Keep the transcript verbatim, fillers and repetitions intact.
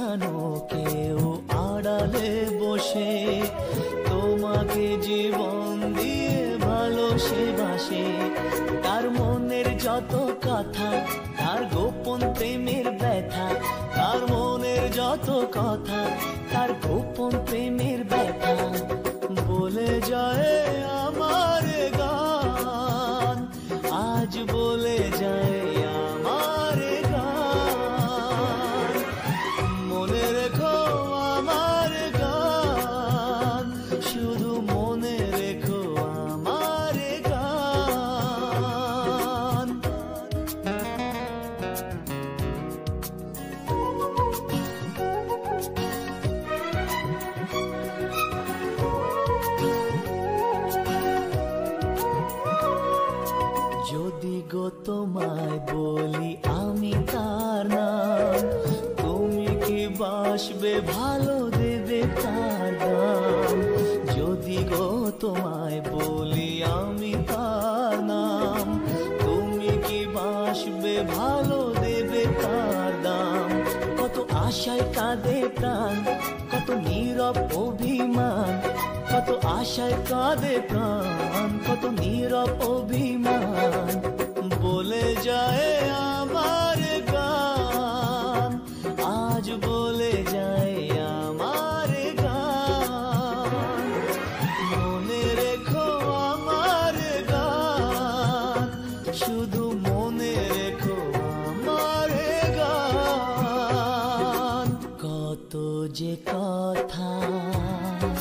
জানো কেউ আড়ালে বসে তোমাকে জীবন দিয়ে ভালোসে বাসে। তার মনের যত কথা, তার গোপন প্রেমের ব্যথা, তার মনের যত কথা, তার গোপন প্রেমের ব্যথা বলে যায় আমার গান, আজ বলে যায় আমার গান। মনে রেখো আমার গান, শুধু মনে রেখো আমার গান। যদি গো তোমায় বলি আমি তার নাম, তুমি কি বাসবে ভালো দেবে তার দাম? যদি গো তোমায় বলি আমি তার নাম, তুমি কি বাসবে ভালো দেবে তার দাম? কত আশায় কাঁদে প্রাণ, কত নীরব অভিমান, কত আশায় কাঁদে প্রাণ, কত নীরব অভিমান বলে যায় আমার গান, আজ বলে যায় আমার গান। মনে রেখো আমার গান, শুধু মনে রেখো আমার গান। কত যে কথা